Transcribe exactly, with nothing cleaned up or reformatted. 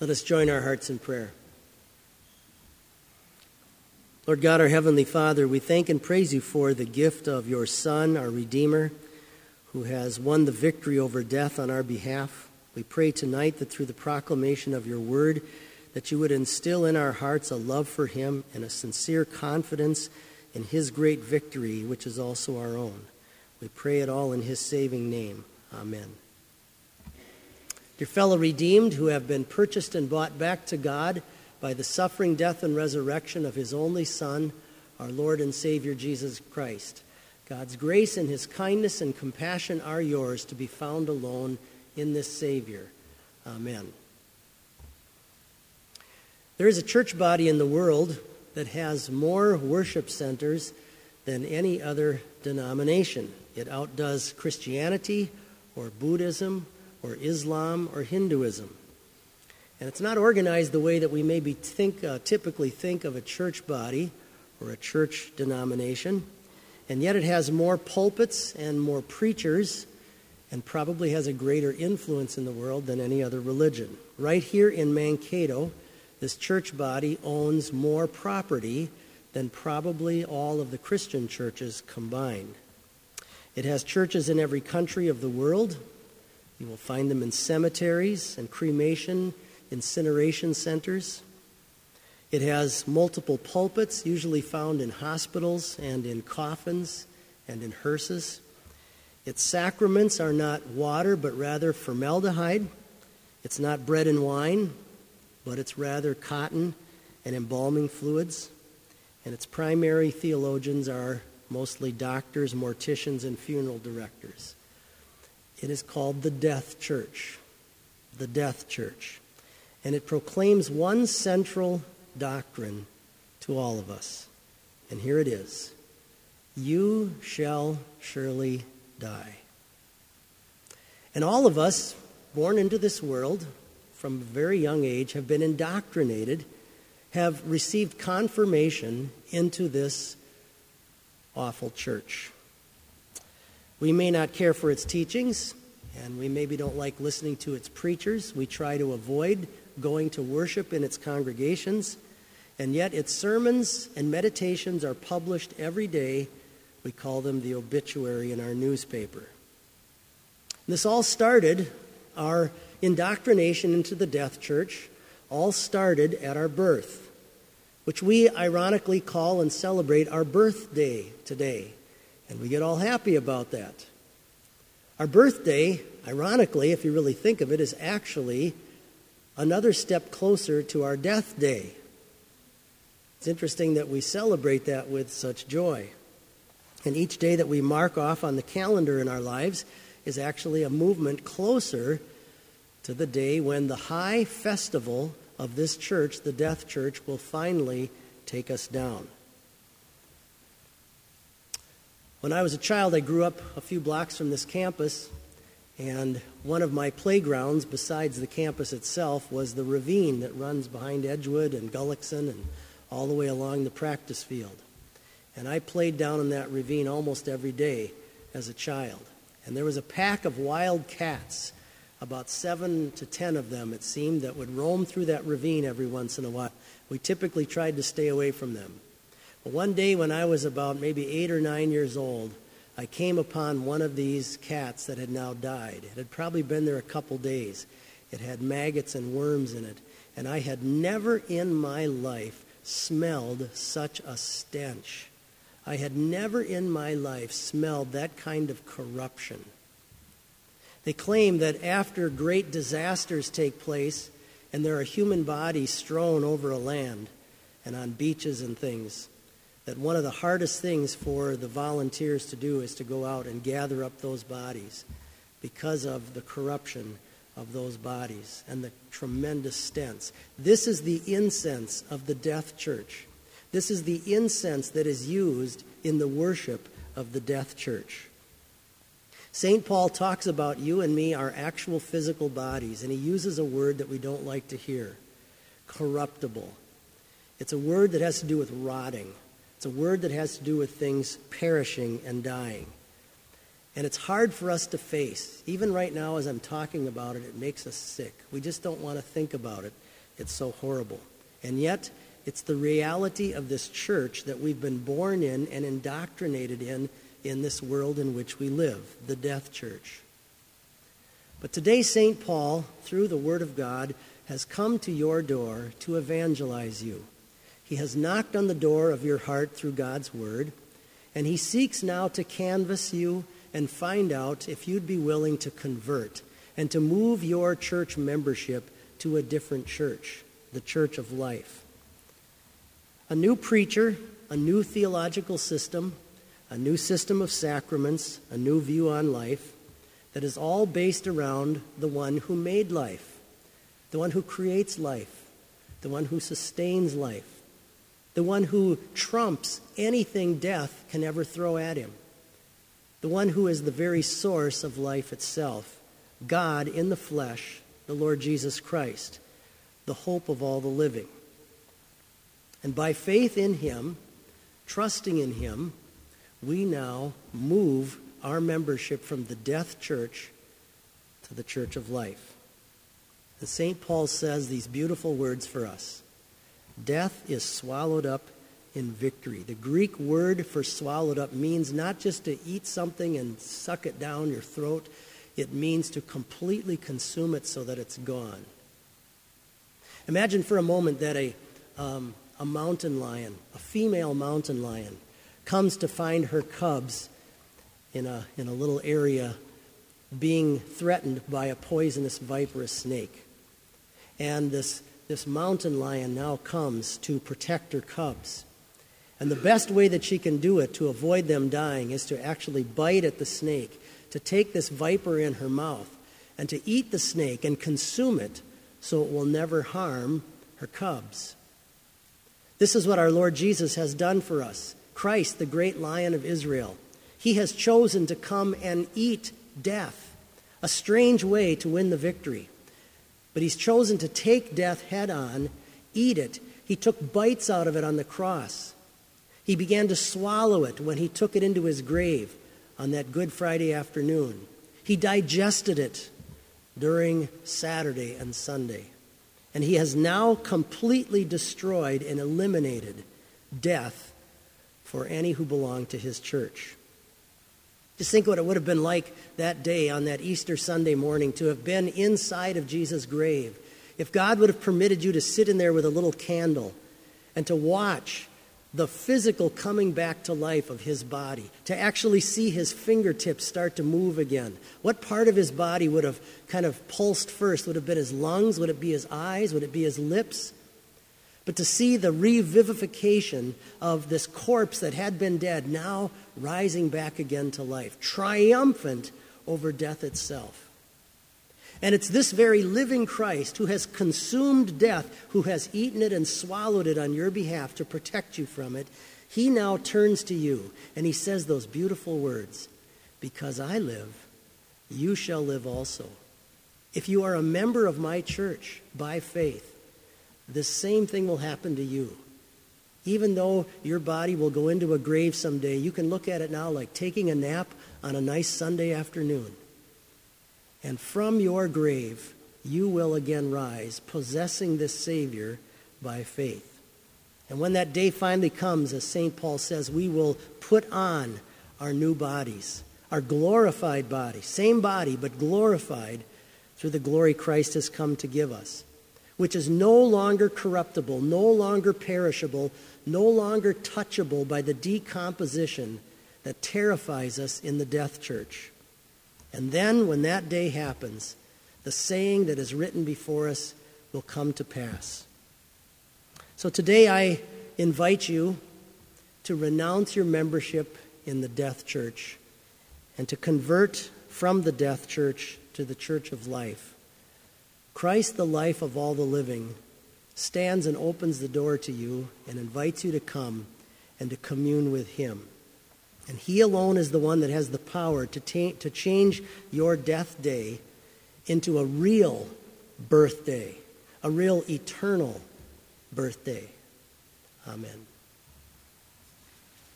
Let us join our hearts in prayer. Lord God, our Heavenly Father, we thank and praise you for the gift of your Son, our Redeemer, who has won the victory over death on our behalf. We pray tonight that through the proclamation of your word, that you would instill in our hearts a love for him and a sincere confidence in his great victory, which is also our own. We pray it all in his saving name. Amen. Dear fellow redeemed who have been purchased and bought back to God by the suffering, death, and resurrection of his only Son, our Lord and Savior Jesus Christ, God's grace and his kindness and compassion are yours to be found alone in this Savior. Amen. There is a church body in the world that has more worship centers than any other denomination. It outdoes Christianity or Buddhism or Islam or Hinduism. And it's not organized the way that we maybe think, uh, typically think of a church body or a church denomination. And yet it has more pulpits and more preachers and probably has a greater influence in the world than any other religion. Right here in Mankato, this church body owns more property than probably all of the Christian churches combined. It has churches in every country of the world. You will find them in cemeteries and cremation, incineration centers. It has multiple pulpits, usually found in hospitals and in coffins and in hearses. Its sacraments are not water, but rather formaldehyde. It's not bread and wine, but it's rather cotton and embalming fluids. And its primary theologians are mostly doctors, morticians, and funeral directors. It is called the Death Church, the Death Church. And it proclaims one central doctrine to all of us. And here it is: you shall surely die. And all of us, born into this world from a very young age, have been indoctrinated, have received confirmation into this awful church. We may not care for its teachings, and we maybe don't like listening to its preachers. We try to avoid going to worship in its congregations, and yet its sermons and meditations are published every day. We call them the obituary in our newspaper. This all started, our indoctrination into the Death Church, all started at our birth, which we ironically call and celebrate our birthday today. And we get all happy about that. Our birthday, ironically, if you really think of it, is actually another step closer to our death day. It's interesting that we celebrate that with such joy. And each day that we mark off on the calendar in our lives is actually a movement closer to the day when the high festival of this church, the Death Church, will finally take us down. When I was a child, I grew up a few blocks from this campus, and one of my playgrounds besides the campus itself was the ravine that runs behind Edgewood and Gullickson and all the way along the practice field. And I played down in that ravine almost every day as a child. And there was a pack of wild cats, about seven to ten of them, it seemed, that would roam through that ravine every once in a while. We typically tried to stay away from them. But one day when I was about maybe eight or nine years old, I came upon one of these cats that had now died. It had probably been there a couple days. It had maggots and worms in it. And I had never in my life smelled such a stench. I had never in my life smelled that kind of corruption. They claim that after great disasters take place and there are human bodies strewn over a land and on beaches and things, that one of the hardest things for the volunteers to do is to go out and gather up those bodies because of the corruption of those bodies and the tremendous stench. This is the incense of the Death Church. This is the incense that is used in the worship of the Death Church. Saint Paul talks about you and me, our actual physical bodies, and he uses a word that we don't like to hear: corruptible. It's a word that has to do with rotting. It's a word that has to do with things perishing and dying. And it's hard for us to face. Even right now as I'm talking about it, it makes us sick. We just don't want to think about it. It's so horrible. And yet, it's the reality of this church that we've been born in and indoctrinated in in this world in which we live, the death church. But today, Saint Paul, through the Word of God, has come to your door to evangelize you. He has knocked on the door of your heart through God's Word, and he seeks now to canvass you and find out if you'd be willing to convert and to move your church membership to a different church, the Church of Life. A new preacher, a new theological system, a new system of sacraments, a new view on life that is all based around the one who made life, the one who creates life, the one who sustains life, the one who trumps anything death can ever throw at him, the one who is the very source of life itself, God in the flesh, the Lord Jesus Christ, the hope of all the living. And by faith in him, trusting in him, we now move our membership from the death church to the Church of Life. And Saint Paul says these beautiful words for us. Death is swallowed up in victory. The Greek word for swallowed up means not just to eat something and suck it down your throat. It means to completely consume it so that it's gone. Imagine for a moment that a, um, a mountain lion, a female mountain lion, comes to find her cubs in a, in a little area being threatened by a poisonous viperous snake. And this, this mountain lion now comes to protect her cubs. And the best way that she can do it to avoid them dying is to actually bite at the snake, to take this viper in her mouth, and to eat the snake and consume it so it will never harm her cubs. This is what our Lord Jesus has done for us. Christ, the great Lion of Israel. He has chosen to come and eat death, a strange way to win the victory. But he's chosen to take death head on, eat it. He took bites out of it on the cross. He began to swallow it when he took it into his grave on that Good Friday afternoon. He digested it during Saturday and Sunday. And he has now completely destroyed and eliminated death for any who belong to his church. Just think what it would have been like that day on that Easter Sunday morning to have been inside of Jesus' grave. If God would have permitted you to sit in there with a little candle and to watch the physical coming back to life of his body, to actually see his fingertips start to move again. What part of his body would have kind of pulsed first? Would it have been his lungs? Would it be his eyes? Would it be his lips? But to see the revivification of this corpse that had been dead now rising back again to life, triumphant over death itself. And it's this very living Christ who has consumed death, who has eaten it and swallowed it on your behalf to protect you from it. He now turns to you and he says those beautiful words, because I live, you shall live also. If you are a member of my church by faith, this same thing will happen to you. Even though your body will go into a grave someday, you can look at it now like taking a nap on a nice Sunday afternoon. And from your grave, you will again rise, possessing this Savior by faith. And when that day finally comes, as Saint Paul says, we will put on our new bodies, our glorified body, same body, but glorified through the glory Christ has come to give us, which is no longer corruptible, no longer perishable, no longer touchable by the decomposition that terrifies us in the death church. And then, when that day happens, the saying that is written before us will come to pass. So today I invite you to renounce your membership in the death church and to convert from the death church to the Church of Life. Christ, the life of all the living, stands and opens the door to you and invites you to come and to commune with him. And he alone is the one that has the power to, ta- to change your death day into a real birthday, a real eternal birthday. Amen.